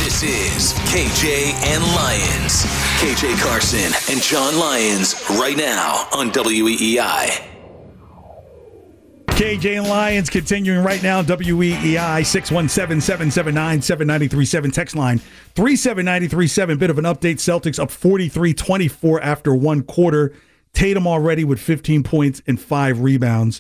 This is KJ and Lyons. KJ Carson and John Lyons right now on WEEI. KJ and Lyons continuing right now. WEEI 617-779-7937. Text line 37937. Bit of an update. Celtics up 43-24 after one quarter. Tatum already with 15 points and 5 rebounds.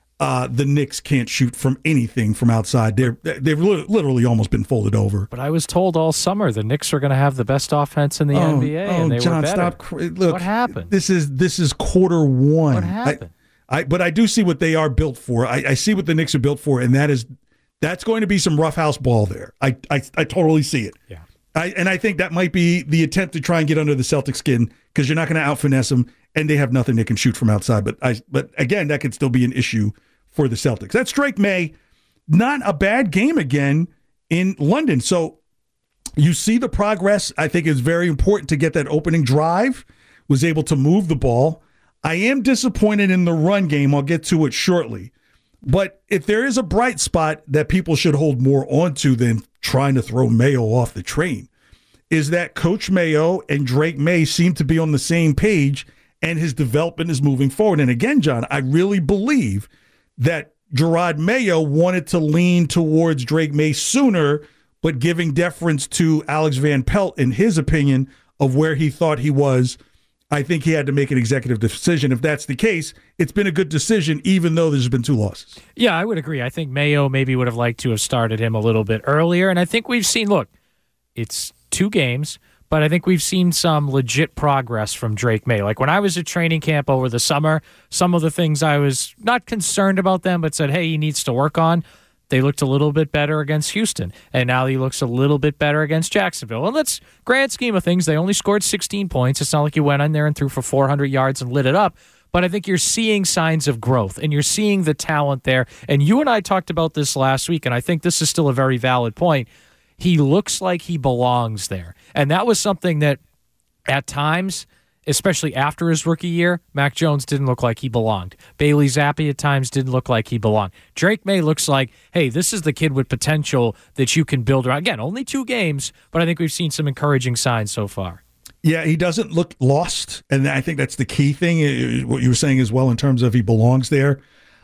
The Knicks can't shoot from anything from outside. They've literally almost been folded over. But I was told all summer the Knicks were going to have the best offense in the NBA, and they John, were better. Look, what happened? This is quarter one. What happened? But I do see what they are built for. I see what the Knicks are built for, and that's going to be some roughhouse ball there. I totally see it. Yeah. I think that might be the attempt to try and get under the Celtics' skin because you're not going to out-finesse them, and they have nothing they can shoot from outside. But again, that could still be an issue for the Celtics. That's Drake May. Not a bad game again in London. So you see the progress. I think it's very important to get that opening drive, was able to move the ball. I am disappointed in the run game. I'll get to it shortly. But if there is a bright spot that people should hold more onto than trying to throw Mayo off the train, is that Coach Mayo and Drake May seem to be on the same page, and his development is moving forward. And again, John, I really believe that Gerard Mayo wanted to lean towards Drake May sooner, but giving deference to Alex Van Pelt in his opinion of where he thought he was, I think he had to make an executive decision. If that's the case, it's been a good decision, even though there's been 2 losses. Yeah, I would agree. I think Mayo maybe would have liked to have started him a little bit earlier, and I think we've seen, look, it's 2 games, but I think we've seen some legit progress from Drake May. Like when I was at training camp over the summer, some of the things I was not concerned about them, but said, hey, he needs to work on, they looked a little bit better against Houston. And now he looks a little bit better against Jacksonville. And let's, grand scheme of things, they only scored 16 points. It's not like you went in there and threw for 400 yards and lit it up. But I think you're seeing signs of growth, and you're seeing the talent there. And you and I talked about this last week, and I think this is still a very valid point. He looks like he belongs there. And that was something that at times, especially after his rookie year, Mac Jones didn't look like he belonged. Bailey Zappi at times didn't look like he belonged. Drake May looks like, hey, this is the kid with potential that you can build around. Again, only 2 games, but I think we've seen some encouraging signs so far. Yeah, he doesn't look lost, and I think that's the key thing, what you were saying as well in terms of he belongs there.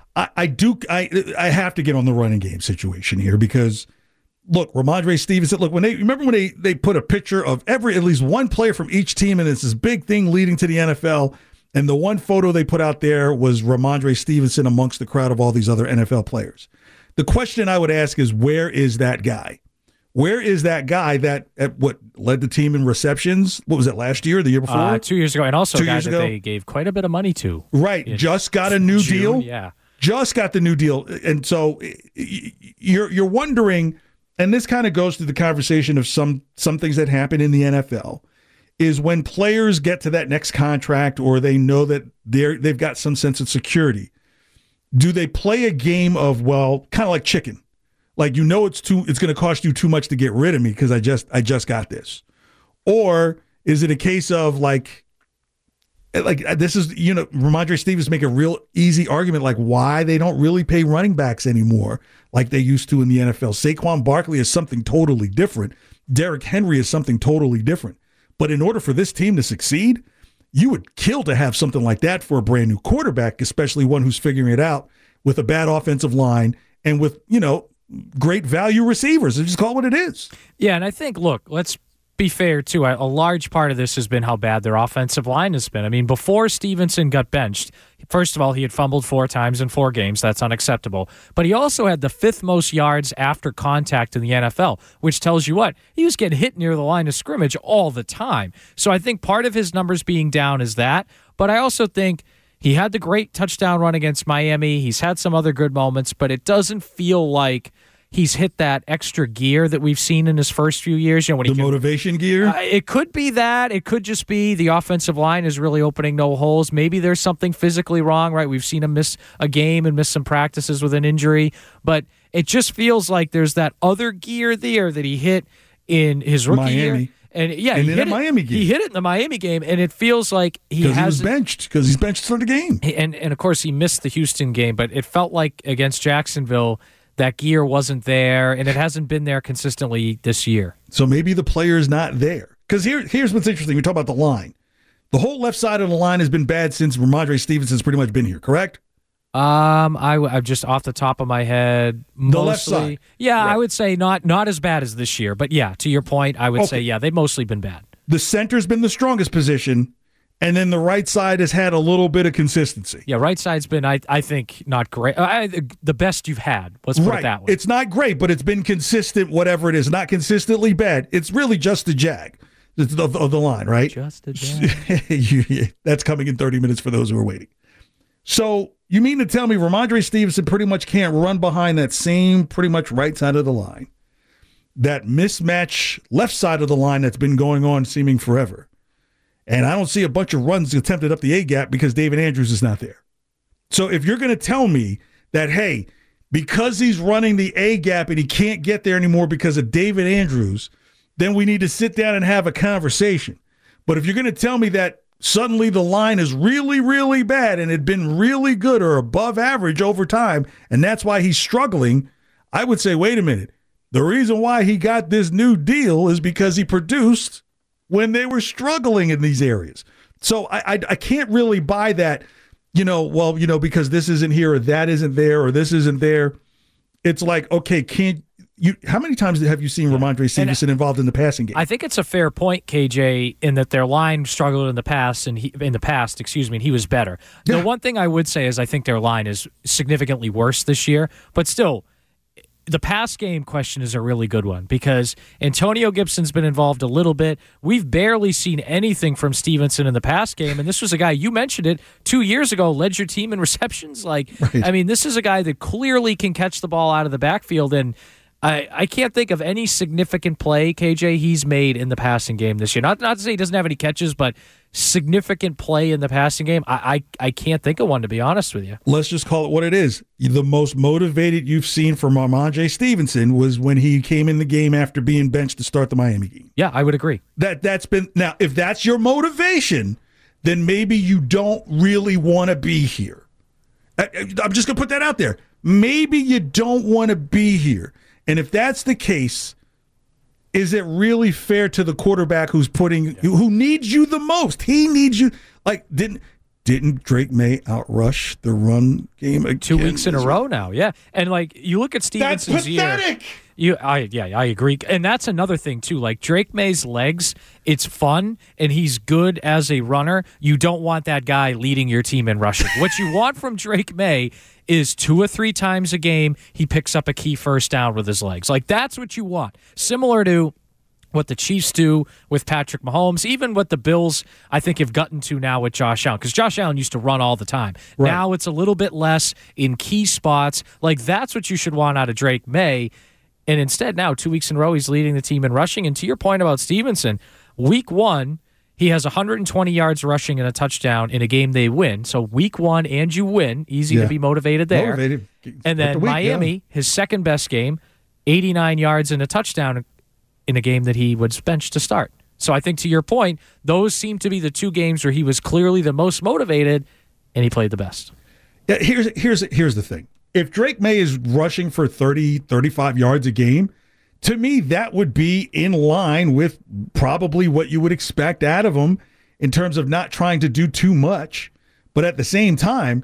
I have to get on the running game situation here because – look, Ramondre Stevenson, look, remember when they put a picture of at least one player from each team, and it's this big thing leading to the NFL, and the one photo they put out there was Ramondre Stevenson amongst the crowd of all these other NFL players. The question I would ask is, where is that guy? Where is that guy that led the team in receptions? What was it, last year or the year before? 2 years ago, and also a 2 guy years that ago? they gave quite a bit of money to. Right, just got a new deal. Yeah. Just got the new deal. And so you're wondering, and this kind of goes to the conversation of some things that happen in the NFL, is when players get to that next contract or they know that they've got some sense of security, do they play a game of, well, kind of like chicken? Like, you know, it's going to cost you too much to get rid of me because I just got this. Or is it a case of like this is, you know, Ramondre Stevens make a real easy argument like why they don't really pay running backs anymore like they used to in the NFL. Saquon Barkley is something totally different. Derrick Henry is something totally different. But in order for this team to succeed, you would kill to have something like that for a brand new quarterback, especially one who's figuring it out with a bad offensive line and with, you know, great value receivers. Just call it what it is. Yeah, and I think, look, let's be fair, too. A large part of this has been how bad their offensive line has been. I mean, before Stevenson got benched, first of all, he had fumbled 4 times in 4 games. That's unacceptable. But he also had the 5th most yards after contact in the NFL, which tells you what? He was getting hit near the line of scrimmage all the time. So I think part of his numbers being down is that. But I also think he had the great touchdown run against Miami. He's had some other good moments, but it doesn't feel like he's hit that extra gear that we've seen in his first few years. You know, when motivation gear? It could be that. It could just be the offensive line is really opening no holes. Maybe there's something physically wrong, right? We've seen him miss a game and miss some practices with an injury. But it just feels like there's that other gear there that he hit in his rookie year. And yeah, and in the Miami game. He hit it in the Miami game, and it feels like he was benched because he's benched for the game. And of course, he missed the Houston game, but it felt like against Jacksonville that gear wasn't there, and it hasn't been there consistently this year. So maybe the player's not there. Because here's what's interesting. We talk about the line. The whole left side of the line has been bad since Ramondre Stevenson's pretty much been here, correct? I'm just off the top of my head. Mostly, the left side. Yeah, right. I would say not as bad as this year. But yeah, to your point, I would say, yeah, they've mostly been bad. The center's been the strongest position, and then the right side has had a little bit of consistency. Yeah, right side's been, I think, not great. The best you've had. Let's put it that way. It's not great, but it's been consistent, whatever it is. Not consistently bad. It's really just the jag of the line, right? Just a jag. That's coming in 30 minutes for those who are waiting. So you mean to tell me Ramondre Stevenson pretty much can't run behind that same pretty much right side of the line, that mismatch left side of the line that's been going on seeming forever? And I don't see a bunch of runs attempted up the A-gap because David Andrews is not there. So if you're going to tell me that, hey, because he's running the A-gap and he can't get there anymore because of David Andrews, then we need to sit down and have a conversation. But if you're going to tell me that suddenly the line is really, really bad and had been really good or above average over time, and that's why he's struggling, I would say, wait a minute. The reason why he got this new deal is because he produced when they were struggling in these areas. So I can't really buy that, because this isn't here or that isn't there or this isn't there. It's like, okay, how many times have you seen Ramondre Stevenson involved in the passing game? I think it's a fair point, KJ, in that their line struggled in the past, and he was better. Yeah. The one thing I would say is I think their line is significantly worse this year, but still, the pass game question is a really good one because Antonio Gibson's been involved a little bit. We've barely seen anything from Stevenson in the pass game, and this was a guy, you mentioned it, 2 years ago, led your team in receptions. Right. I mean, this is a guy that clearly can catch the ball out of the backfield, and I can't think of any significant play, KJ, he's made in the passing game this year. Not to say he doesn't have any catches, but significant play in the passing game, I can't think of one, to be honest with you. Let's just call it what it is. The most motivated you've seen from Ramondre Stevenson was when he came in the game after being benched to start the Miami game. Yeah, I would agree. That's been now, if that's your motivation, then maybe you don't really want to be here. I'm just going to put that out there. Maybe you don't want to be here. And if that's the case, is it really fair to the quarterback who needs you the most? He needs you. Like, didn't Drake May outrush the run game again? 2 weeks in a row now, yeah. And like you look at Stevenson's pathetic. I agree. And that's another thing too. Like Drake May's legs, it's fun and he's good as a runner. You don't want that guy leading your team in rushing. What you want from Drake May is 2 or 3 times a game he picks up a key first down with his legs. Like that's what you want. Similar to what the Chiefs do with Patrick Mahomes, even what the Bills, I think, have gotten to now with Josh Allen. Because Josh Allen used to run all the time. Right. Now it's a little bit less in key spots. Like, that's what you should want out of Drake May. And instead, now, 2 weeks in a row, he's leading the team in rushing. And to your point about Stevenson, week 1, he has 120 yards rushing and a touchdown in a game they win. So week 1, and you win. Easy to be motivated there. And then Miami, his second best game, 89 yards and a touchdown in a game that he was benched to start. So I think to your point, those seem to be the 2 games where he was clearly the most motivated and he played the best. Yeah, here's the thing. If Drake May is rushing for 30, 35 yards a game, to me that would be in line with probably what you would expect out of him in terms of not trying to do too much. But at the same time,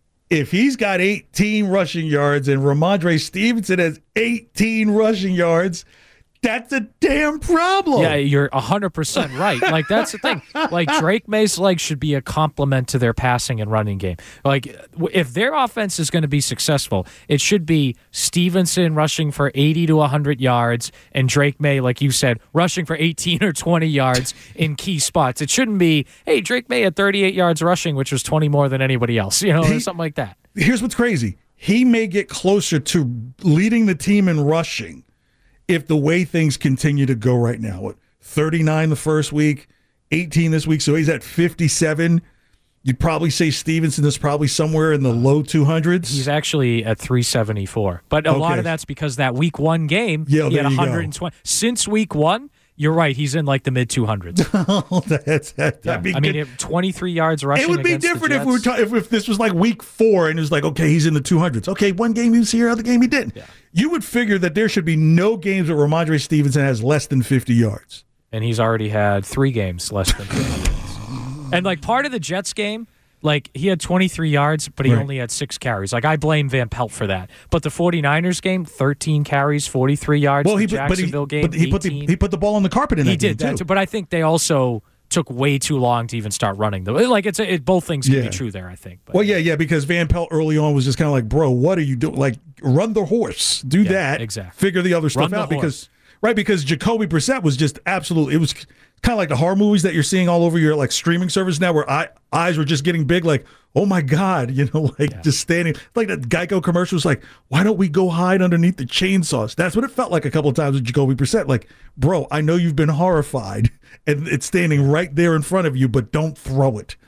if he's got 18 rushing yards and Ramondre Stevenson has 18 rushing yards, that's a damn problem. Yeah, you're 100% right. Like, that's the thing. Like, Drake May's legs should be a complement to their passing and running game. Like, if their offense is going to be successful, it should be Stevenson rushing for 80 to 100 yards and Drake May, like you said, rushing for 18 or 20 yards in key spots. It shouldn't be, hey, Drake May had 38 yards rushing, which was 20 more than anybody else, or something like that. Here's what's crazy. He may get closer to leading the team in rushing if the way things continue to go right now. What, 39 the first week, 18 this week, so he's at 57. You'd probably say Stevenson is probably somewhere in the low 200s. He's actually at 374. But a lot of that's because that week 1 game, he had 120. Since week 1, you're right. He's in like the mid 200s. I mean, 23 yards rushing. It would be different if we were if this was like week 4 and it was like, okay, he's in the 200s. Okay, one game he was here, other game he didn't. Yeah. You would figure that there should be no games where Ramondre Stevenson has less than 50 yards. And he's already had 3 games less than 50 yards. And like part of the Jets game, like he had 23 yards, but he only had 6 carries. Like I blame Van Pelt for that. But the 49ers game, 13 carries, 43 yards. Well, the Jacksonville game, he put the ball on the carpet in that game. He did that too. But I think they also took way too long to even start running. Like both things can be true there, I think. But, well, because Van Pelt early on was just kind of like, bro, what are you doing? Like, run the horse. Do that. Exactly. Figure the other stuff out because Jacoby Brissett was just absolutely. It was kind of like the horror movies that you're seeing all over your like streaming service now, where eyes were just getting big, like, oh my God, just standing like that Geico commercial was like, why don't we go hide underneath the chainsaws? That's what it felt like a couple of times with Jacoby Brissett. Like, bro, I know you've been horrified, and it's standing right there in front of you, but don't throw it.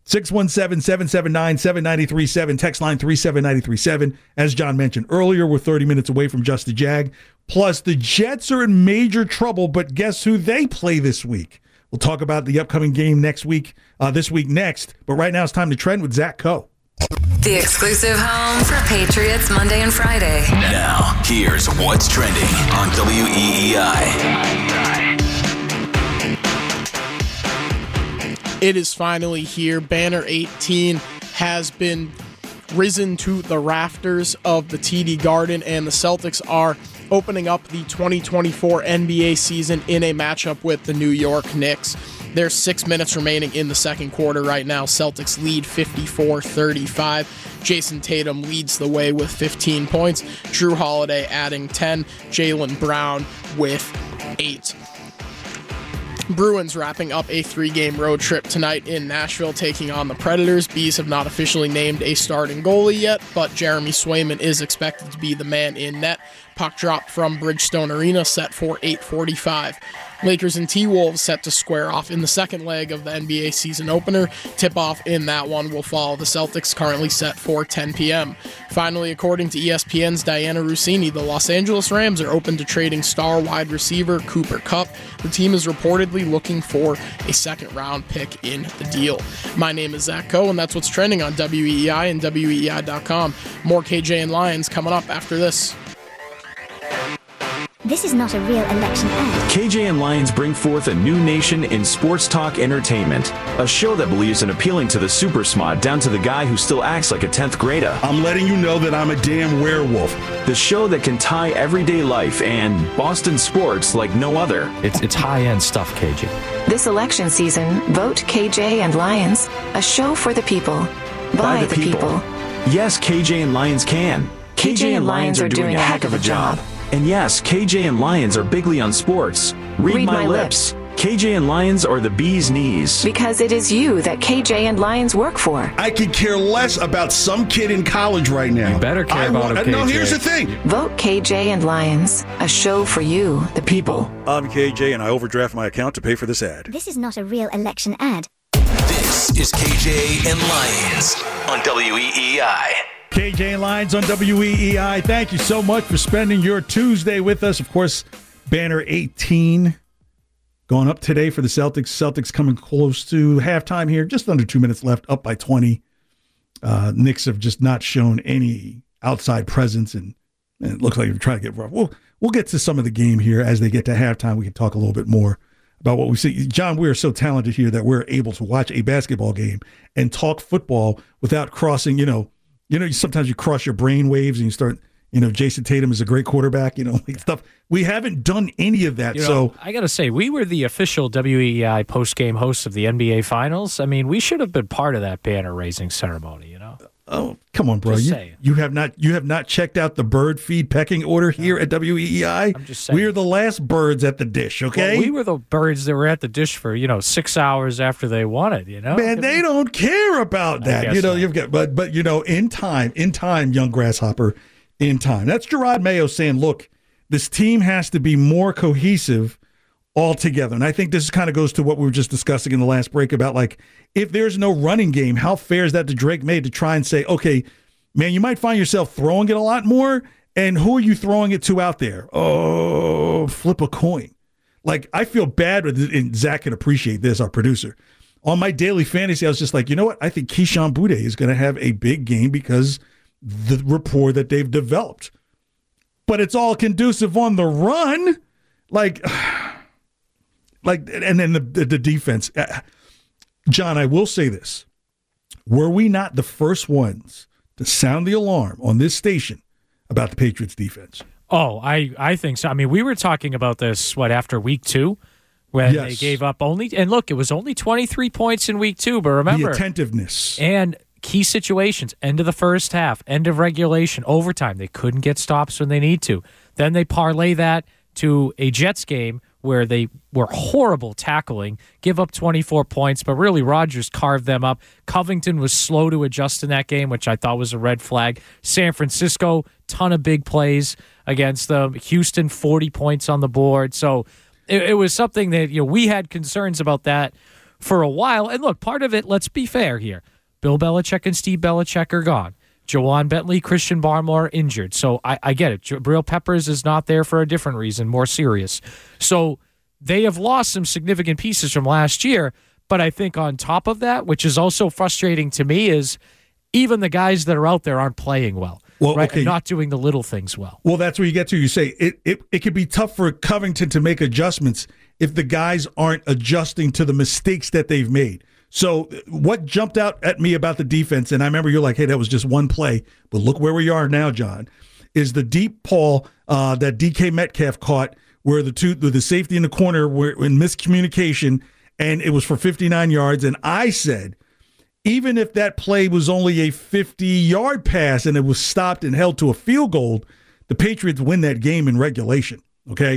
617-779-7937, text line 37937. As John mentioned earlier, we're 30 minutes away from Just the Jag. Plus, the Jets are in major trouble, but guess who they play this week? We'll talk about the upcoming game this week next. But right now it's time to trend with Zach Coe. The exclusive home for Patriots Monday and Friday. Now, here's what's trending on WEEI. It is finally here. Banner 18 has been risen to the rafters of the TD Garden, and the Celtics are opening up the 2024 NBA season in a matchup with the New York Knicks. There's 6 minutes remaining in the second quarter right now. Celtics lead 54-35. Jason Tatum leads the way with 15 points. Jrue Holiday adding 10. Jaylen Brown with 8. Bruins wrapping up a 3-game road trip tonight in Nashville, taking on the Predators. Bees have not officially named a starting goalie yet, but Jeremy Swayman is expected to be the man in net. Puck drop from Bridgestone Arena set for 8:45. Lakers and T-Wolves set to square off in the second leg of the NBA season opener. Tip-off in that one will follow the Celtics, currently set for 10 p.m. Finally, according to ESPN's Diana Russini, the Los Angeles Rams are open to trading star wide receiver Cooper Kupp. The team is reportedly looking for a second-round pick in the deal. My name is Zach Coe, and that's what's trending on WEEI and WEEI.com. More KJ and Lions coming up after this. This is not a real election ad. KJ and Lions bring forth a new nation in sports talk entertainment. A show that believes in appealing to the super smart down to the guy who still acts like a 10th grader. I'm letting you know that I'm a damn werewolf. The show that can tie everyday life and Boston sports like no other. It's high-end stuff, KJ. This election season, vote KJ and Lions, a show for the people, by the people. Yes, KJ and Lions can. KJ and Lions are doing a heck of a job. And yes, KJ and Lions are bigly on sports. Read my lips. KJ and Lions are the bee's knees. Because it is you that KJ and Lions work for. I could care less about some kid in college right now. You better care about him, KJ. No, here's the thing. Vote KJ and Lions, a show for you, the people. I'm KJ, and I overdraft my account to pay for this ad. This is not a real election ad. This is KJ and Lions on WEEI. KJ and Lions on WEEI. Thank you so much for spending your Tuesday with us. Of course, Banner 18 going up today for the Celtics. Celtics coming close to halftime here. Just under 2 minutes left, up by 20. Knicks have just not shown any outside presence, and it looks like they're trying to get rough. We'll get to some of the game here as they get to halftime. We can talk a little bit more about what we see. John, we are so talented here that we're able to watch a basketball game and talk football without crossing, sometimes you cross your brain waves and you start, Jason Tatum is a great quarterback, stuff. We haven't done any of that. I got to say, we were the official WEEI post-game hosts of the NBA Finals. I mean, we should have been part of that banner raising ceremony, Oh, come on, bro. You have not checked out the bird feed pecking order here at WEEI. I'm just saying. We are the last birds at the dish, okay? Well, we were the birds that were at the dish for, 6 hours after they won it, Man, they don't care about that. But in time, young grasshopper, in time. That's Gerard Mayo saying, look, this team has to be more cohesive altogether. And I think this kind of goes to what we were just discussing in the last break about, like, if there's no running game, how fair is that to Drake May to try and say, okay, man, you might find yourself throwing it a lot more, and who are you throwing it to out there? Oh, flip a coin. Like, I feel bad with it, and Zach can appreciate this, our producer. On my daily fantasy, I was just like, you know what? I think Keyshawn Boutte is going to have a big game because the rapport that they've developed. But it's all conducive on the run. And then the defense. John, I will say this. Were we not the first ones to sound the alarm on this station about the Patriots defense? Oh, I think so. I mean, we were talking about this, after week 2? When they gave up and look, it was only 23 points in week 2, but remember. The attentiveness. And key situations, end of the first half, end of regulation, overtime. They couldn't get stops when they need to. Then they parlay that to a Jets game where they were horrible tackling, give up 24 points, but really Rodgers carved them up. Covington was slow to adjust in that game, which I thought was a red flag. San Francisco, ton of big plays against them. Houston, 40 points on the board. So it was something that we had concerns about that for a while. And look, part of it, let's be fair here. Bill Belichick and Steve Belichick are gone. Juwan Bentley, Christian Barmore injured. So I get it. Jabril Peppers is not there for a different reason, more serious. So they have lost some significant pieces from last year. But I think on top of that, which is also frustrating to me, is even the guys that are out there aren't playing well. Right? Okay. And not doing the little things well. Well, that's where you get to. You say it could be tough for Covington to make adjustments if the guys aren't adjusting to the mistakes that they've made. So what jumped out at me about the defense, and I remember you're like, hey, that was just one play, but look where we are now, John, is the deep ball that DK Metcalf caught where the safety in the corner were in miscommunication, and it was for 59 yards. And I said, even if that play was only a 50-yard pass and it was stopped and held to a field goal, the Patriots win that game in regulation, okay?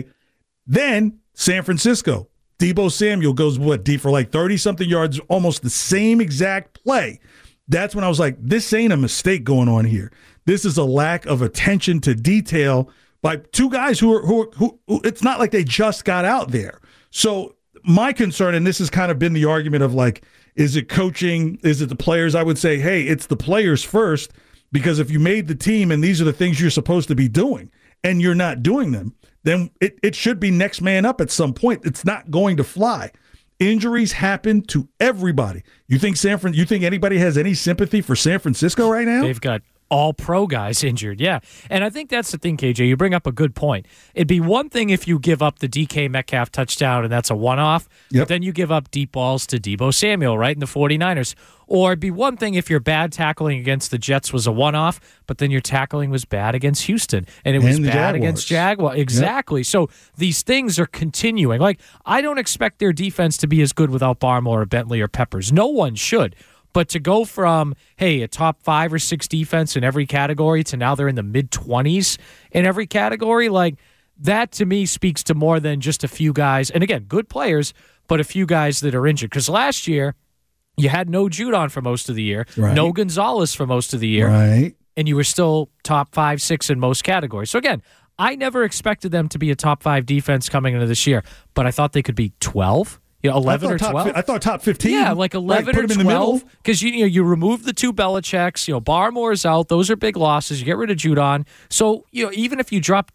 Then San Francisco. Deebo Samuel goes, deep for like 30-something yards, almost the same exact play. That's when I was like, this ain't a mistake going on here. This is a lack of attention to detail by two guys who it's not like they just got out there. So my concern, and this has kind of been the argument of like, is it coaching? Is it the players? I would say, hey, it's the players first, because if you made the team and these are the things you're supposed to be doing and you're not doing them, then it should be next man up at some point. It's not going to fly. Injuries happen to everybody. You think anybody has any sympathy for San Francisco right now? They've got all pro guys injured, yeah. And I think that's the thing, KJ. You bring up a good point. It'd be one thing if you give up the DK Metcalf touchdown and that's a one-off, but then you give up deep balls to Deebo Samuel, right, in the 49ers. Or it'd be one thing if your bad tackling against the Jets was a one-off, but then your tackling was bad against Houston, and it was bad against Jaguars. Exactly. So these things are continuing. Like, I don't expect their defense to be as good without Barmore or Bentley or Peppers. No one should. But to go from, hey, a top 5 or 6 defense in every category to now they're in the mid-20s in every category, like, that to me speaks to more than just a few guys. And again, good players, but a few guys that are injured. Because last year, you had no Judon for most of the year, no Gonzalez for most of the year, and you were still top 5, 6 in most categories. So again, I never expected them to be a top 5 defense coming into this year, but I thought they could be 12. 11 or 12? I thought top 15. Yeah, like 11 or 12. Because you remove the two Belichicks. Barmore's out. Those are big losses. You get rid of Judon. So even if you drop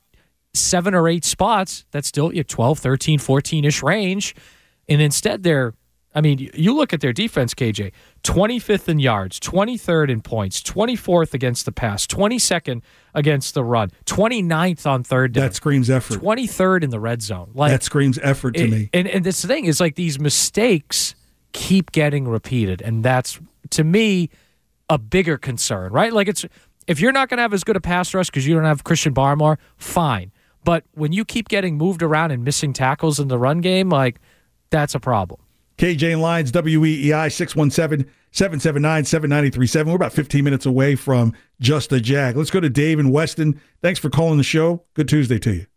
7 or 8 spots, that's still 12, 13, 14-ish range. And instead you look at their defense, KJ, 25th in yards, 23rd in points, 24th against the pass, 22nd against the run, 29th on third down. That screams effort. 23rd in the red zone. That screams effort to me. And this thing is like these mistakes keep getting repeated. And that's, to me, a bigger concern, right? Like, it's if you're not going to have as good a pass rush because you don't have Christian Barmore, fine. But when you keep getting moved around and missing tackles in the run game, like, that's a problem. KJ and Lyons, WEEI, 617-779-7937. We're about 15 minutes away from Just a Jag. Let's go to Dave in Weston. Thanks for calling the show. Good Tuesday to you.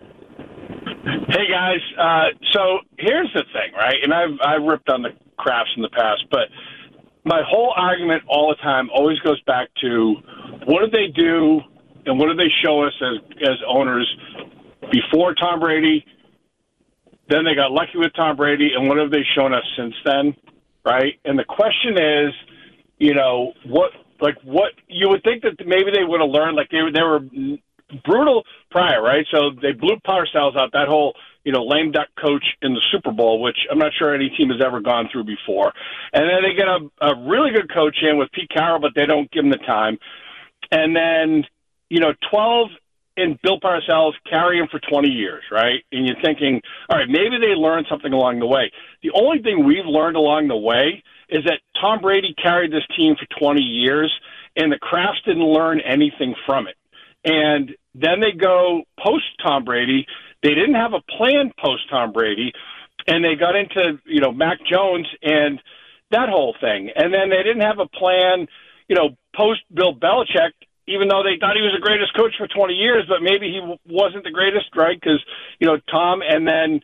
Hey, guys. So here's the thing, right? And I've ripped on the Crafts in the past, but my whole argument all the time always goes back to what did they do and what did they show us as owners before Tom Brady. Then they got lucky with Tom Brady, and what have they shown us since then, right? And the question is, what you would think that maybe they would have learned, like they were brutal prior, right? So they blew Parcells out, that whole, lame duck coach in the Super Bowl, which I'm not sure any team has ever gone through before. And then they get a really good coach in with Pete Carroll, but they don't give him the time. And then, 12 and Bill Parcells carry him for 20 years, right? And you're thinking, all right, maybe they learned something along the way. The only thing we've learned along the way is that Tom Brady carried this team for 20 years, and the Krafts didn't learn anything from it. And then they go post-Tom Brady. They didn't have a plan post-Tom Brady, and they got into, Mac Jones and that whole thing. And then they didn't have a plan, post-Bill Belichick, even though they thought he was the greatest coach for 20 years, but maybe he wasn't the greatest, right? Because, Tom, and then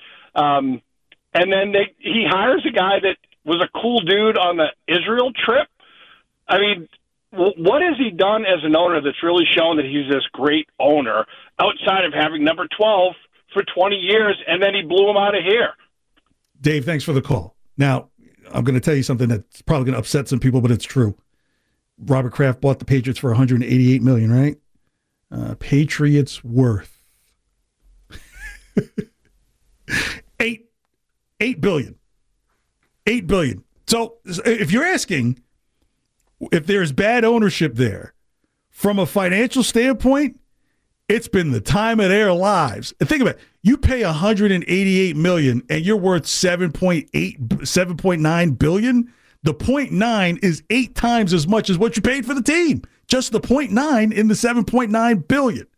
he hires a guy that was a cool dude on the Israel trip. I mean, what has he done as an owner that's really shown that he's this great owner outside of having number 12 for 20 years, and then he blew him out of here? Dave, thanks for the call. Now, I'm going to tell you something that's probably going to upset some people, but it's true. Robert Kraft bought the Patriots for $188 million, right? Patriots worth $8 billion. $8 billion. So if you're asking if there's bad ownership there, from a financial standpoint, it's been the time of their lives. And think about it. You pay $188 million and you're worth $7.9 billion. The 0.9 is 8 times as much as what you paid for the team. Just the 0.9 in the $7.9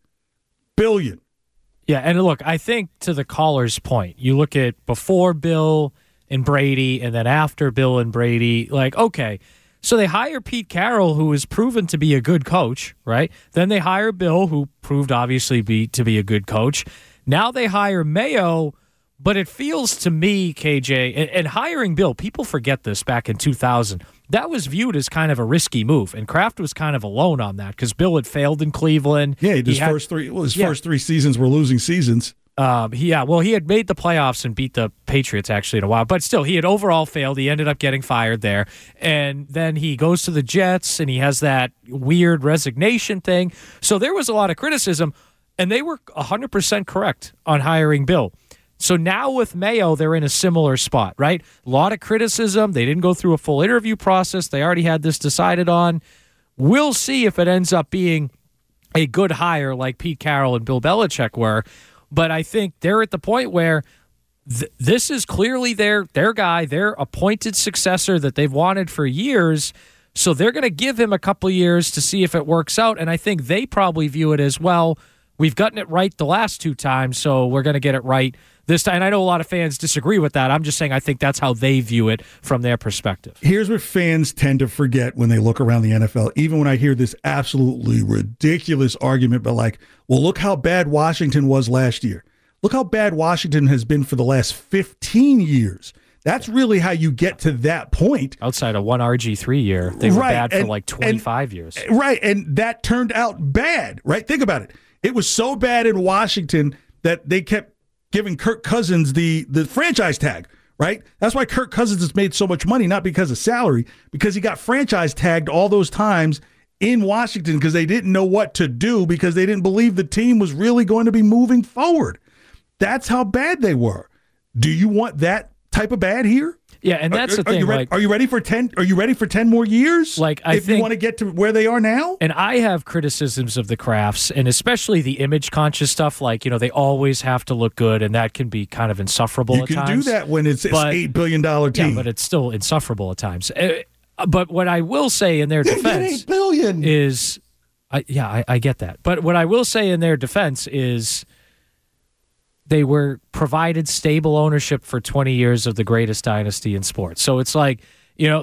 billion. Yeah, and look, I think to the caller's point, you look at before Bill and Brady and then after Bill and Brady, okay, so they hire Pete Carroll, who is proven to be a good coach, right? Then they hire Bill, who proved obviously to be a good coach. Now they hire Mayo. But it feels to me, KJ, and hiring Bill, people forget this back in 2000, that was viewed as kind of a risky move, and Kraft was kind of alone on that because Bill had failed in Cleveland. Yeah, his first 3 seasons were losing seasons. He had made the playoffs and beat the Patriots actually in a while, but still, he had overall failed. He ended up getting fired there, and then he goes to the Jets, and he has that weird resignation thing. So there was a lot of criticism, and they were 100% correct on hiring Bill. So now with Mayo, they're in a similar spot, right? A lot of criticism. They didn't go through a full interview process. They already had this decided on. We'll see if it ends up being a good hire like Pete Carroll and Bill Belichick were. But I think they're at the point where this is clearly their guy, their appointed successor that they've wanted for years. So they're going to give him a couple years to see if it works out. And I think they probably view it as, well, we've gotten it right the last 2 times, so we're going to get it right this time. And I know a lot of fans disagree with that. I'm just saying I think that's how they view it from their perspective. Here's what fans tend to forget when they look around the NFL, even when I hear this absolutely ridiculous argument, but well, look how bad Washington was last year. Look how bad Washington has been for the last 15 years. That's really how you get to that point. Outside of one RG3 year, they were bad for 25 years. Right, and that turned out bad, right? Think about it. It was so bad in Washington that they kept giving Kirk Cousins the franchise tag, right? That's why Kirk Cousins has made so much money, not because of salary, because he got franchise tagged all those times in Washington because they didn't know what to do because they didn't believe the team was really going to be moving forward. That's how bad they were. Do you want that type of bad here? Yeah, and that's the thing. Are you ready for 10? Are you ready for 10 more years? If you want to get to where they are now. And I have criticisms of the Krafts, and especially the image-conscious stuff. They always have to look good, and that can be kind of insufferable at times. You can do that when it's an $8 billion team. Yeah, but it's still insufferable at times. But what I will say in their defense $8 billion is, I get that. But what I will say in their defense is, they were provided stable ownership for 20 years of the greatest dynasty in sports. So it's would Bill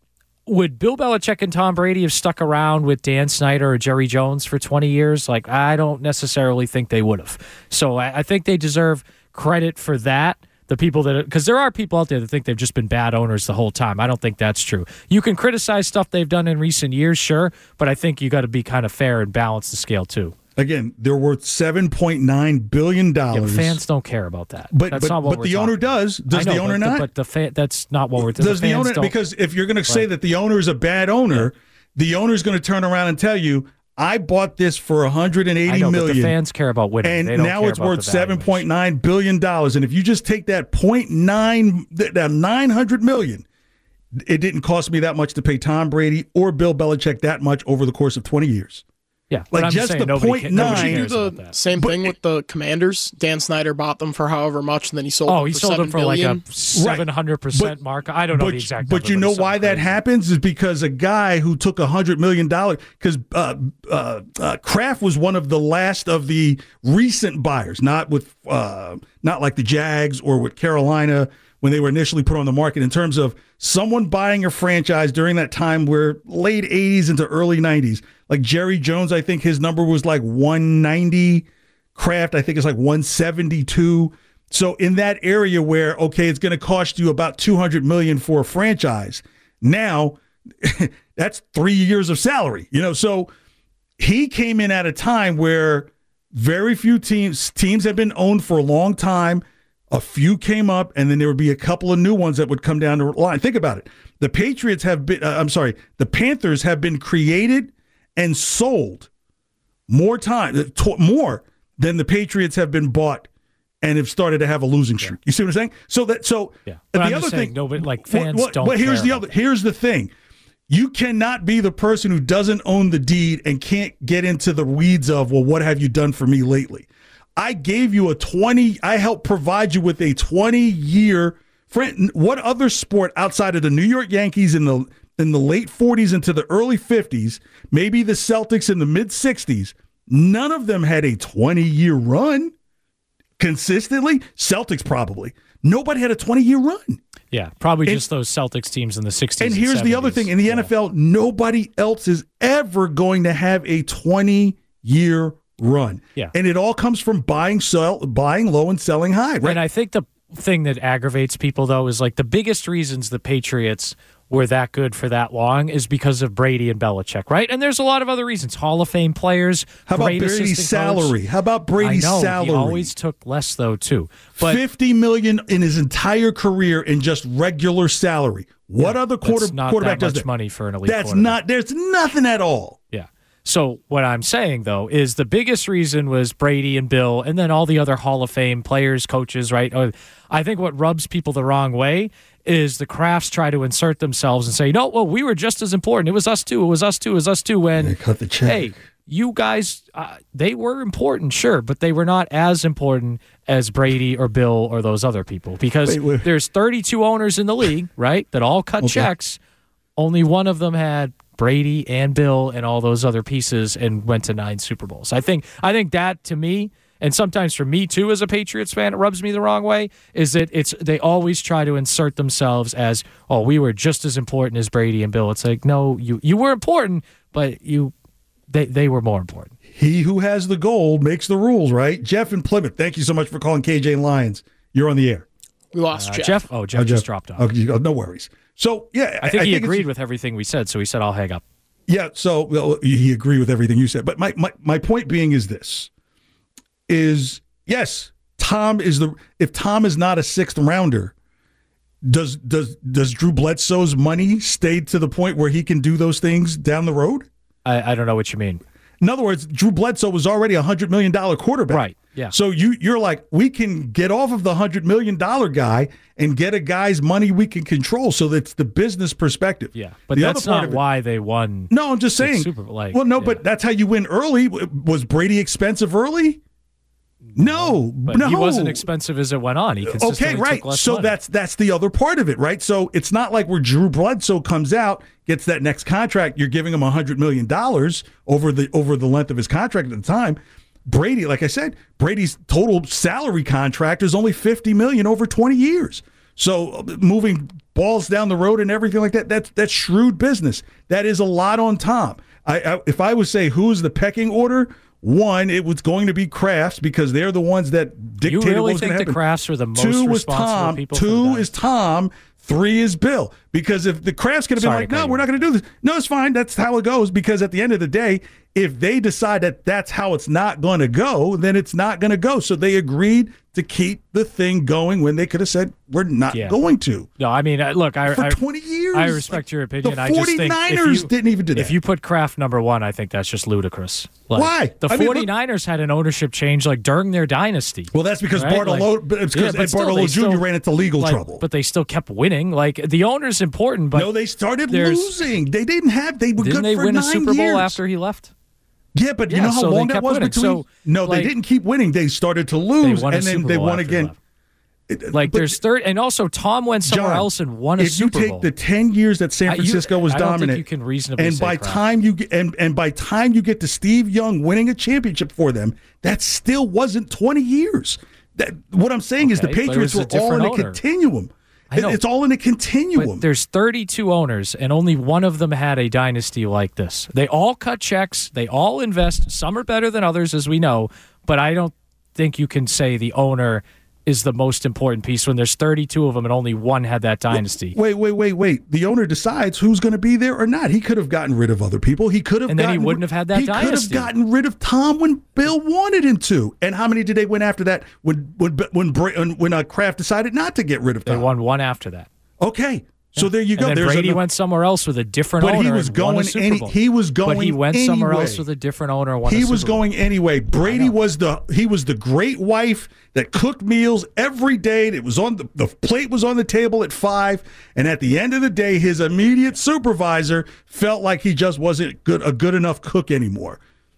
Belichick and Tom Brady have stuck around with Dan Snyder or Jerry Jones for 20 years? I don't necessarily think they would have. So I think they deserve credit for that. The people because there are people out there that think they've just been bad owners the whole time. I don't think that's true. You can criticize stuff they've done in recent years, sure, but I think you got to be kind of fair and balance the scale too. Again, they're worth $7.9 billion. Yeah, fans don't care about that. But the owner does. Does the owner not? That's not what we're talking about. Does the owner? Because if you're going to say that the owner is a bad owner, the owner is going to turn around and tell you, I bought this for $180 million. But the fans care about winning. And they don't now care it's about worth the valuation. $7.9 billion. And if you just take that that $900 million, it didn't cost me that much to pay Tom Brady or Bill Belichick that much over the course of 20 years. Yeah, like I'm just saying, the nobody .9. Do the same thing with the Commanders. Dan Snyder bought them for however much, and then he sold them for sold them for billion. like a 700% mark. I don't know the exact number. But you know why that happens is because a guy who took $100 million, because Kraft was one of the last of the recent buyers, not like the Jags or with Carolina when they were initially put on the market, in terms of someone buying a franchise during that time where late 80s into early 90s. Like Jerry Jones, I think his number was like 190. Kraft, I think it's like 172. So in that area where, okay, it's going to cost you about $200 million for a franchise. Now, that's 3 years of salary. So he came in at a time where very few teams have been owned for a long time. A few came up, and then there would be a couple of new ones that would come down the line. Think about it. The the Panthers have been created and sold more than the Patriots have been bought and have started to have a losing streak. You see what I'm saying? Yeah. The I'm other just saying, thing, fans don't. But here's the thing. You cannot be the person who doesn't own the deed and can't get into the weeds of, well, what have you done for me lately? I gave you I helped provide you with a 20-year friend. What other sport outside of the New York Yankees in the late 40s into the early 50s, maybe the Celtics in the mid 60s, none of them had a 20-year run consistently? Celtics probably. Nobody had a 20-year run. Yeah, probably just those Celtics teams in the 60s. And here's 70s. the other thing. In the NFL, nobody else is ever going to have a 20-year run. Yeah. And it all comes from buying low and selling high. Right? And I think the thing that aggravates people, though, is like the biggest reasons the Patriots were that good for that long is because of Brady and Belichick, right? And there's a lot of other reasons. Hall of Fame players. How about Brady's salary? How about Brady's salary? He always took less, though, too. But $50 million in his entire career in just regular salary. What other quarterback does that? Money for an elite quarterback. There's nothing at all. Yeah. So what I'm saying, though, is the biggest reason was Brady and Bill and then all the other Hall of Fame players, coaches, right? I think what rubs people the wrong way is the Krafts try to insert themselves and say, no, well, we were just as important. It was us too. It was us too. It was us too. When they cut the check. Hey, you guys, they were important, sure, but they were not as important as Brady or Bill or those other people because there's 32 owners in the league, right, that all cut checks. Only one of them had Brady and Bill and all those other pieces and went to 9 Super Bowls. I think that, to me, and sometimes for me too as a Patriots fan, it rubs me the wrong way, is that they always try to insert themselves as, oh, we were just as important as Brady and Bill. It's like, no, you were important, but they were more important. He who has the gold makes the rules, right? Jeff in Plymouth, thank you so much for calling KJ and Lions. You're on the air. We lost Jeff. Jeff just dropped off. Okay, no worries. So, yeah. I think he agreed with everything we said, so he said, I'll hang up. Yeah, so he agreed with everything you said. But my point being is this, yes, if Tom is not a 6th rounder, does Drew Bledsoe's money stay to the point where he can do those things down the road? I don't know what you mean. In other words, Drew Bledsoe was already a $100 million quarterback. Right, yeah. So you're like, we can get off of the $100 million guy and get a guy's money we can control. So that's the business perspective. Yeah, but that's not why they won. No, I'm just saying. But that's how you win early. Was Brady expensive early? No, but he wasn't expensive as it went on. He consistently took less so money. that's the other part of it, right? So it's not like where Drew Bledsoe comes out, gets that next contract, you're giving him $100 million over the length of his contract at the time. Brady, like I said, Brady's total salary contract is only $50 million over 20 years. So moving balls down the road and everything like that, that's shrewd business. That is a lot on Tom. If I would say who's the pecking order, one, it was going to be Krafts because they're the ones that dictated you really what was going to think happen. The Krafts are the most responsible people? 2 is Tom. 3 is Bill. Because if the Krafts could have been like, no, we're not going to do this. No, it's fine. That's how it goes. Because at the end of the day, if they decide that that's how it's not going to go, then it's not going to go. So they agreed to keep the thing going when they could have said, we're not going to. No, I mean, look, for 20 years. years. I respect your opinion. The I just think 49ers didn't even do that. If you put Kraft number one, I think that's just ludicrous. Like, why? The 49ers had an ownership change like during their dynasty. Well, that's because Bartolo Jr. ran into legal trouble. But they still kept winning. Like, the owner's important, but no, they started losing. They didn't have. They were good for 9 years. Didn't they win a Super Bowl after he left? Yeah, but you know how long that was between? They didn't keep winning. They started to lose, and then they won again. There's third, and also Tom went somewhere else and won a Super Bowl. If you take the 10 years that San Francisco was dominant, I don't think you can reasonably and say by time you get to Steve Young winning a championship for them, that still wasn't 20 years. What I'm saying is the Patriots were all in a continuum. It's all in a continuum. But there's 32 owners, and only one of them had a dynasty like this. They all cut checks. They all invest. Some are better than others, as we know. But I don't think you can say the owner is the most important piece when there's 32 of them and only one had that dynasty. Wait. The owner decides who's going to be there or not. He could have gotten rid of other people. He could have, and then he wouldn't have had that dynasty. He could have gotten rid of Tom when Bill wanted him to. And how many did they win after that? When Kraft decided not to get rid of Tom, they won one after that. Okay. So there you go. And then Brady went somewhere else with a different owner. He was going. He went somewhere else with a different owner. He was going anyway. Brady was the great wife that cooked meals every day. It was on the plate was on the table at 5, and at the end of the day, his immediate supervisor felt like he just wasn't a good enough cook anymore.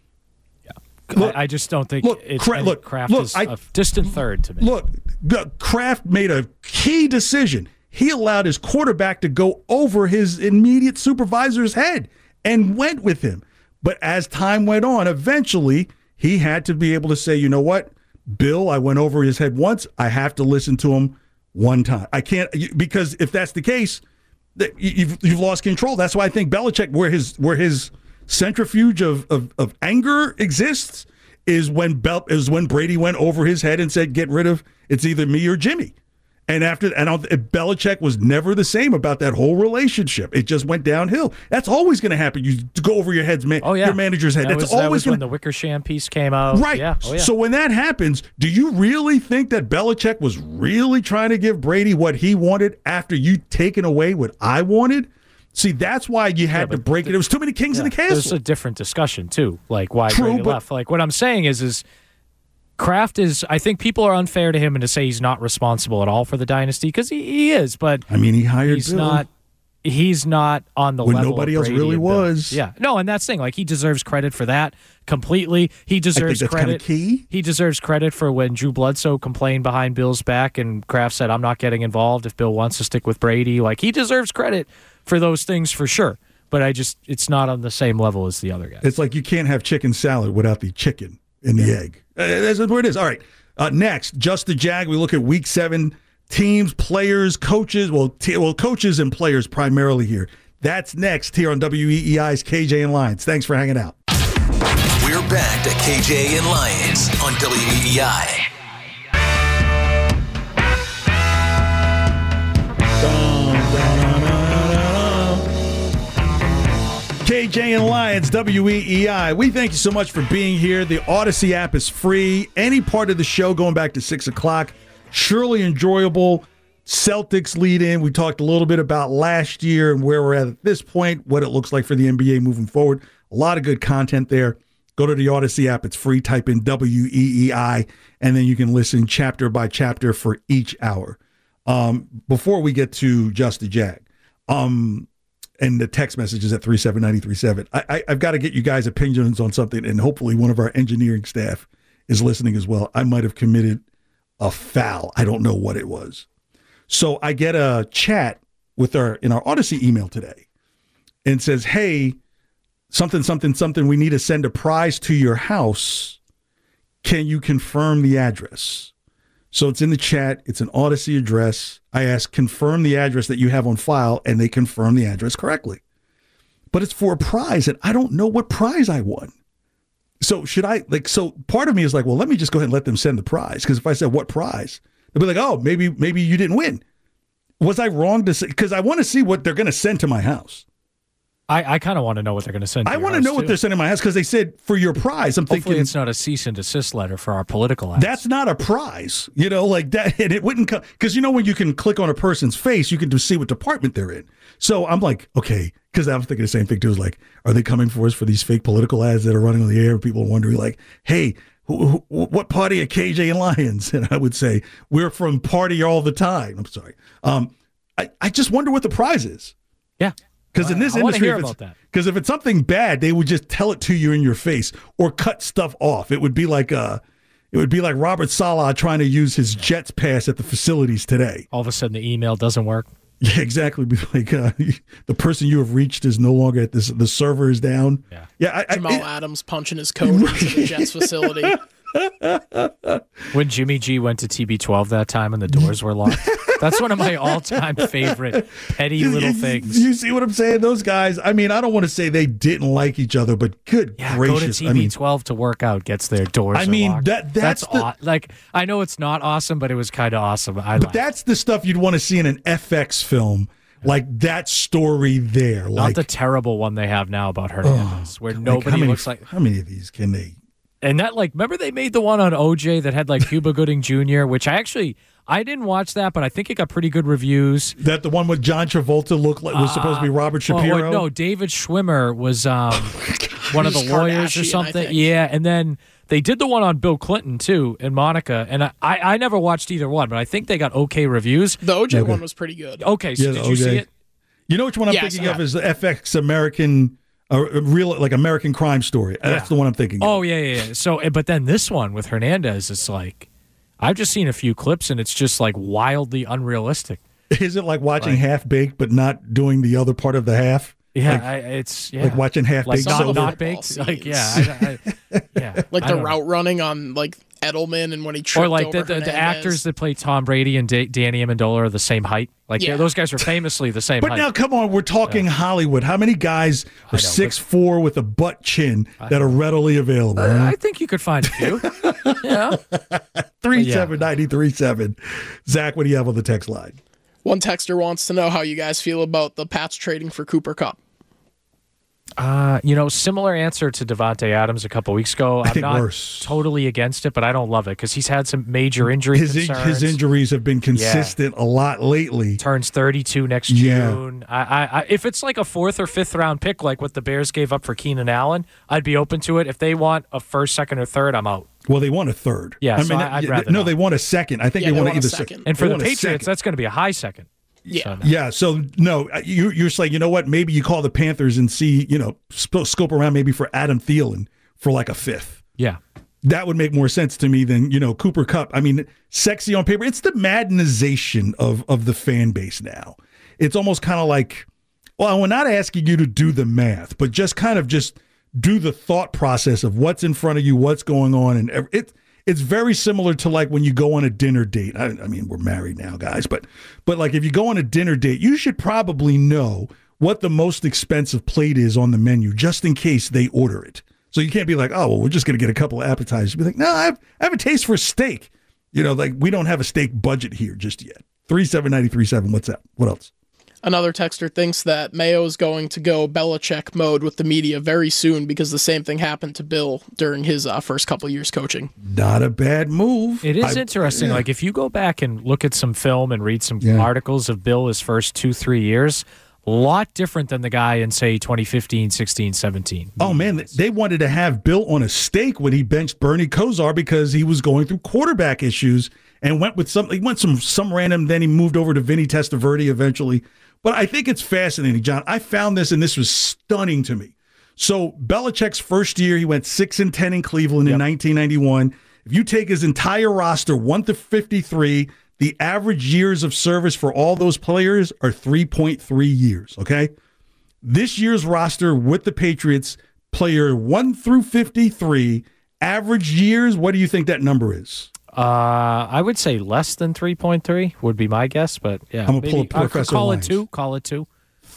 Look, I just don't think Kraft is a distant third to me. Look, Kraft made a key decision. He allowed his quarterback to go over his immediate supervisor's head and went with him. But as time went on, eventually he had to be able to say, you know what, Bill, I went over his head once. I have to listen to him one time. I can't, because if that's the case, you've lost control. That's why I think Belichick, where his centrifuge of anger exists, is when Brady went over his head and said, get rid of, it's either me or Jimmy. And Belichick was never the same about that whole relationship. It just went downhill. That's always going to happen. You go over your head's your manager's head. That was when the Wickersham piece came out. Right. Yeah. So when that happens, do you really think that Belichick was really trying to give Brady what he wanted after you taken away what I wanted? See, that's why you had to break it. There was too many kings in the castle. There's a different discussion too, like why Brady left. Like what I'm saying is Kraft is, I think people are unfair to him and to say he's not responsible at all for the dynasty, because he is, but I mean, he hired Bill. He's not on the level when nobody else really was. Yeah. No, and that's the thing. Like, he deserves credit for that completely. He deserves credit. Key. He deserves credit for when Drew Bledsoe complained behind Bill's back and Kraft said, I'm not getting involved if Bill wants to stick with Brady. Like, he deserves credit for those things for sure. But it's not on the same level as the other guys. It's like you can't have chicken salad without the chicken and the egg. That's where it is. All right. Next, Just the Jag. We look at Week 7 teams, players, coaches. Well, coaches and players primarily here. That's next here on WEEI's KJ and Lions. Thanks for hanging out. We're back to KJ and Lions on WEEI. KJ and Lions, WEEI. We thank you so much for being here. The Odyssey app is free. Any part of the show going back to 6 o'clock, surely enjoyable. Celtics lead in. We talked a little bit about last year and where we're at this point, what it looks like for the NBA moving forward. A lot of good content there. Go to the Odyssey app. It's free. Type in WEEI, and then you can listen chapter by chapter for each hour. Before we get to Just the Jag, and the text messages at 37937. I've got to get you guys' opinions on something, and hopefully one of our engineering staff is listening as well. I might have committed a foul. I don't know what it was. So I get a chat in our Odyssey email today, and says, hey, something, we need to send a prize to your house. Can you confirm the address? So it's in the chat. It's an Odyssey address. I ask, confirm the address that you have on file, and they confirm the address correctly. But it's for a prize, and I don't know what prize I won. So so part of me is like, well, let me just go ahead and let them send the prize, because if I said what prize, they'll be like, oh, maybe you didn't win. Was I wrong to say? Because I want to see what they're going to send to my house. I kind of want to know what they're going to send. I want to know what they're sending my house because they said for your prize. I'm Hopefully thinking it's not a cease and desist letter for our political ads. that's not a prize, like that. And it wouldn't come because when you can click on a person's face, you can just see what department they're in. So I'm like, okay, because I was thinking the same thing too. Is like, are they coming for us for these fake political ads that are running on the air? People are wondering, like, hey, what party are KJ and Lyons? And I would say we're from party all the time. I'm sorry. I just wonder what the prize is. Yeah. Because in this industry, if it's something bad, they would just tell it to you in your face or cut stuff off. It would be like Robert Saleh trying to use his Jets pass at the facilities today. All of a sudden, the email doesn't work. Yeah, exactly. Be like the person you have reached is no longer at this. The server is down. Yeah. Jamal Adams punching his code into the Jets facility. When Jimmy G went to TB12 that time and the doors were locked. That's one of my all-time favorite petty little things. You see what I'm saying? Those guys, I don't want to say they didn't like each other, but good gracious. Go to TB12 to work out, gets their doors locked. That's I know it's not awesome, but it was kind of awesome. But that's the stuff you'd want to see in an FX film. Like that story there. Not the terrible one they have now about Hernandez, where nobody looks like... How many of these can they... And that, remember they made the one on OJ that had, Cuba Gooding Jr., which I didn't watch that, but I think it got pretty good reviews. That the one with John Travolta was supposed to be Robert Shapiro? No, David Schwimmer was one of the lawyers or something. Yeah, and then they did the one on Bill Clinton, too, and Monica, and I never watched either one, but I think they got okay reviews. The OJ one was pretty good. Okay, so did you see it? You know which one I'm thinking of is the FX American... A real American Crime Story. That's the one I'm thinking of. Oh, yeah. So, but then this one with Hernandez, it's I've just seen a few clips, and it's just wildly unrealistic. Is it like watching Half Baked but not doing the other part of the half? Yeah, like watching Half Baked. Not baked. Yeah. Like the route running on Edelman and when he tripped over the actors that play Tom Brady and Danny Amendola are the same height. Those guys are famously the same height. But now, come on, we're talking Hollywood. How many guys are 6'4" with a butt chin that are readily available? I think you could find a few. 37937. Zach, what do you have on the text line? One texter wants to know how you guys feel about the Pats trading for Cooper Kupp. Similar answer to Devontae Adams a couple weeks ago. I'm not totally against it, but I don't love it because he's had some major injury concerns. His injuries have been consistent a lot lately. Turns 32 next June. If it's like a 4th or 5th round pick, like what the Bears gave up for Keenan Allen, I'd be open to it. If they want a 1st, 2nd, or 3rd, I'm out. Well, they want a 3rd. Yeah, I'd rather not. They want a 2nd. I think they want either 2nd. And for the Patriots, that's going to be a high 2nd. Yeah. So no, you're saying, you know what? Maybe you call the Panthers and see, scope around maybe for Adam Thielen for a 5th. Yeah. That would make more sense to me than, Cooper Kupp. Sexy on paper. It's the Maddenization of the fan base now. It's almost kind of like, well, we're not asking you to do the math, but just kind of just do the thought process of what's in front of you, what's going on, and it's very similar to when you go on a dinner date. We're married now, guys, but if you go on a dinner date, you should probably know what the most expensive plate is on the menu, just in case they order it. So you can't be like, oh, well, we're just going to get a couple of appetizers. Be like, no, I have a taste for steak. We don't have a steak budget here just yet. 37937. What's that? What else? Another texter thinks that Mayo is going to go Belichick mode with the media very soon because the same thing happened to Bill during his first couple years coaching. Not a bad move. It is interesting. Yeah. If you go back and look at some film and read some articles of Bill his first 2-3 years, a lot different than the guy in, say, 2015, 16, 17. Oh, man, they wanted to have Bill on a stake when he benched Bernie Kosar because he was going through quarterback issues and went with some random, then he moved over to Vinny Testaverde eventually. But I think it's fascinating, John. I found this, and this was stunning to me. So Belichick's first year, he went 6-10 in Cleveland in 1991. If you take his entire roster, 1 to 53, the average years of service for all those players are 3.3 years, okay? This year's roster with the Patriots, player 1 through 53, average years, what do you think that number is? I would say less than 3.3 would be my guess, but yeah. I'm going to pull up Professor Lyons. Call it 2.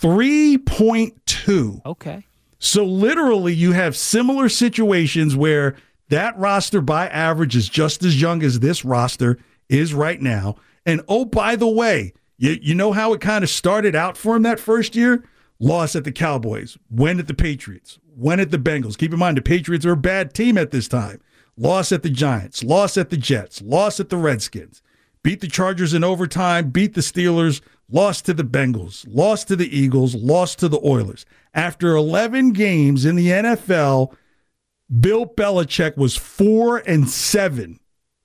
3.2. Okay. So literally you have similar situations where that roster by average is just as young as this roster is right now. And oh, by the way, you know how it kind of started out for him that first year? lost at the Cowboys, win at the Patriots, win at the Bengals. Keep in mind, the Patriots are a bad team at this time. Lost at the Giants, lost at the Jets, lost at the Redskins, beat the Chargers in overtime, beat the Steelers, lost to the Bengals, lost to the Eagles, lost to the Oilers. After 11 games in the NFL, Bill Belichick was 4-7.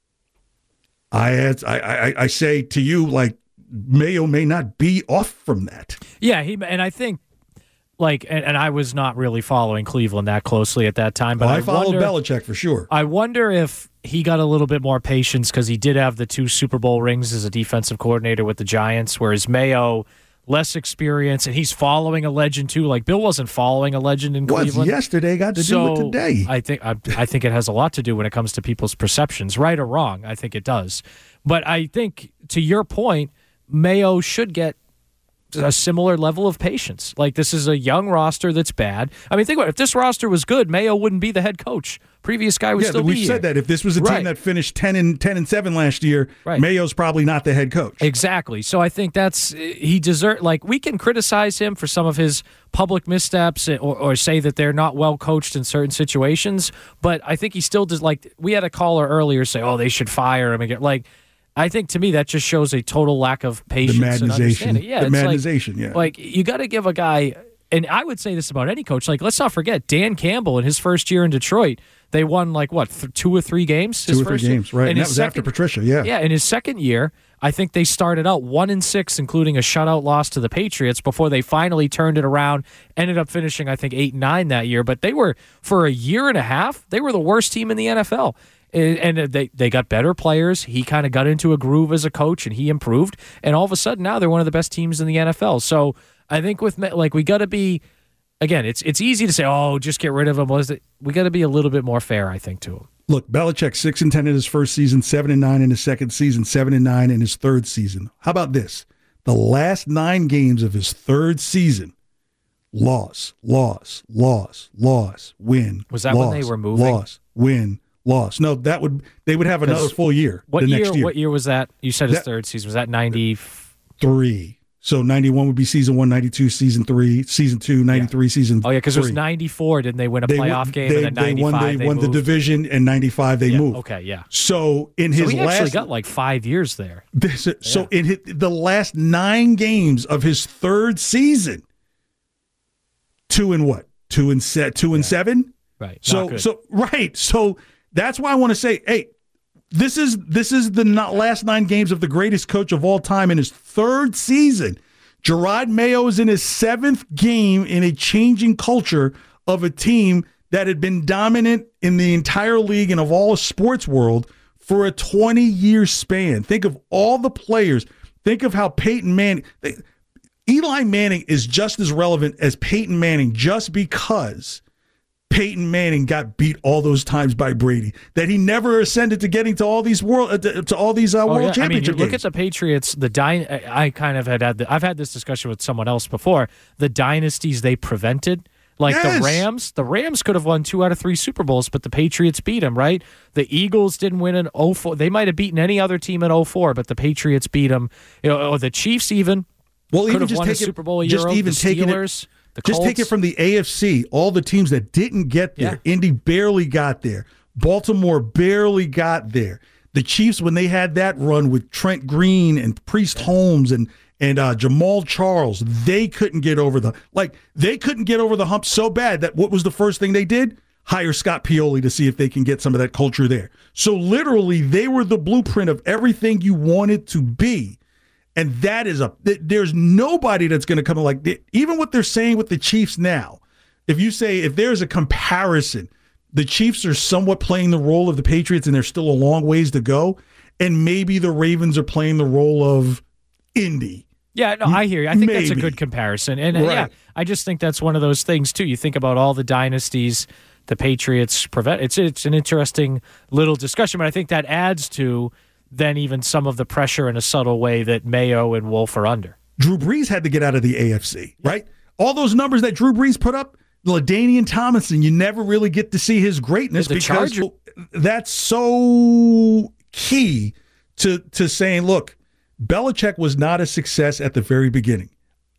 I say to you, like, Mayo may not be off from that. Yeah, and I think, like, and I was not really following Cleveland that closely at that time, but I followed Belichick for sure. I wonder if he got a little bit more patience because he did have the 2 Super Bowl rings as a defensive coordinator with the Giants, whereas Mayo, less experience, and he's following a legend too. Like, Bill wasn't following a legend in Cleveland. What's yesterday got to do with today? I think it has a lot to do when it comes to people's perceptions, right or wrong. I think it does. But I think, to your point, Mayo should get a similar level of patience. Like, this is a young roster that's bad. I mean, think about it. If this roster was good, Mayo wouldn't be the head coach. Previous guy would still be here. We've said that. If this was a team that finished 10-7 last year, Mayo's probably not the head coach. Exactly. So I think he deserves. Like, we can criticize him for some of his public missteps or say that they're not well coached in certain situations, but I think he still does. Like, we had a caller earlier say, "Oh, they should fire him again." Like, I think, to me, that just shows a total lack of patience and understanding. Yeah, the madnization, yeah. Like, you got to give a guy, and I would say this about any coach, like, let's not forget, Dan Campbell in his first year in Detroit, they won, like, what, 2 or 3 games? 2 or 3 games, right. And that was after Patricia, yeah. Yeah, in his second year, I think they started out 1-6, including a shutout loss to the Patriots, before they finally turned it around, ended up finishing, I think, 8-9 that year. But they were, for a year and a half, they were the worst team in the NFL. And they got better players. He kind of got into a groove as a coach, and he improved. And all of a sudden, now they're one of the best teams in the NFL. So I think we got to be, again, it's easy to say, oh, just get rid of him. We got to be a little bit more fair, I think, to him. Look, Belichick 6-10 in his first season, 7-9 in his second season, 7-9 in his third season. How about this? The last 9 games of his third season, loss, win, was that when they were moving? Loss, win, loss. No, they would have another full year. Next year. What year was that? You said his third season. Was that 93? So 91 would be season 1, 92 season 3, season 2, 93 season 3. Oh yeah, because it was 94. Didn't they win a playoff game? And then 95 they won the division, and 95 they moved. Okay, yeah. So he actually got like 5 years there. So in the last 9 games of his third season, 2 and 7. Right. So that's why I want to say, hey, this is the last 9 games of the greatest coach of all time in his third season. Gerard Mayo is in his 7th game in a changing culture of a team that had been dominant in the entire league and of all the sports world for a 20-year span. Think of all the players. Think of how Peyton Manning... Eli Manning is just as relevant as Peyton Manning just because Peyton Manning got beat all those times by Brady, that he never ascended to getting to all these world championship games. Look at the Patriots. I've had this discussion with someone else before. The dynasties they prevented, like the Rams could have won 2 out of 3 Super Bowls, but the Patriots beat them. Right? The Eagles didn't win in 2004. They might have beaten any other team in 2004, but the Patriots beat them. Or the Chiefs even. Well, could even have just won take a Super Bowl a year ago. The Steelers. Just take it from the AFC, all the teams that didn't get there. Yeah. Indy barely got there. Baltimore barely got there. The Chiefs, when they had that run with Trent Green and Priest Holmes and Jamal Charles, they couldn't get over the hump so bad that what was the first thing they did? Hire Scott Pioli to see if they can get some of that culture there. So literally, they were the blueprint of everything you wanted to be. And there's nobody that's going to come even what they're saying with the Chiefs now. If there's a comparison, the Chiefs are somewhat playing the role of the Patriots and there's still a long ways to go. And maybe the Ravens are playing the role of Indy. Yeah, no, I hear you. I think that's a good comparison. And yeah, I just think that's one of those things too. You think about all the dynasties the Patriots prevent. It's an interesting little discussion, but I think that adds to then even some of the pressure in a subtle way that Mayo and Wolf are under. Drew Brees had to get out of the AFC, right? All those numbers that Drew Brees put up, LaDainian Tomlinson, you never really get to see his greatness because that's so key to saying, look, Belichick was not a success at the very beginning.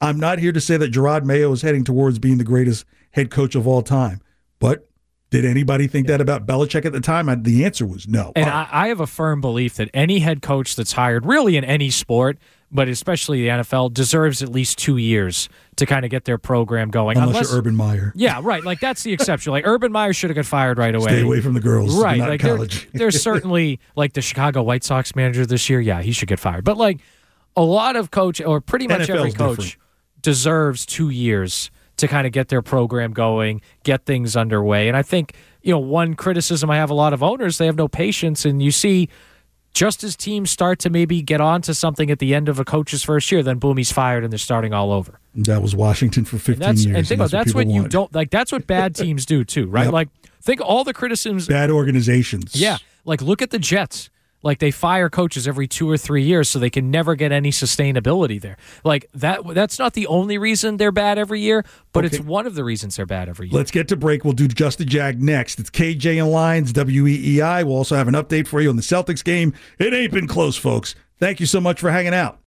I'm not here to say that Gerard Mayo is heading towards being the greatest head coach of all time, but did anybody think that about Belichick at the time? The answer was no. And I have a firm belief that any head coach that's hired, really in any sport, but especially the NFL, deserves at least 2 years to kind of get their program going. Unless you're Urban Meyer. Yeah, right. Like, that's the exception. Like, Urban Meyer should have got fired right away. Stay away from the girls. Right. Not like, college. There's certainly, like, the Chicago White Sox manager this year, yeah, he should get fired. But, like, a lot of coach, or pretty much every coach, different. Deserves 2 years to kind of get their program going, get things underway. And I think, one criticism I have a lot of owners, they have no patience. And you see, just as teams start to maybe get onto something at the end of a coach's first year, then boom, he's fired and they're starting all over. That was Washington for 15 years. And think about that's what you don't like. That's what bad teams do too, right? Yep. Like, think all the criticisms. Bad organizations. Yeah. Like, look at the Jets. Like, they fire coaches every 2 or 3 years so they can never get any sustainability there. Like, that's not the only reason they're bad every year, but it's one of the reasons they're bad every year. Let's get to break. We'll do Just the Jag next. It's KJ and Lions, WEEI. We'll also have an update for you on the Celtics game. It ain't been close, folks. Thank you so much for hanging out.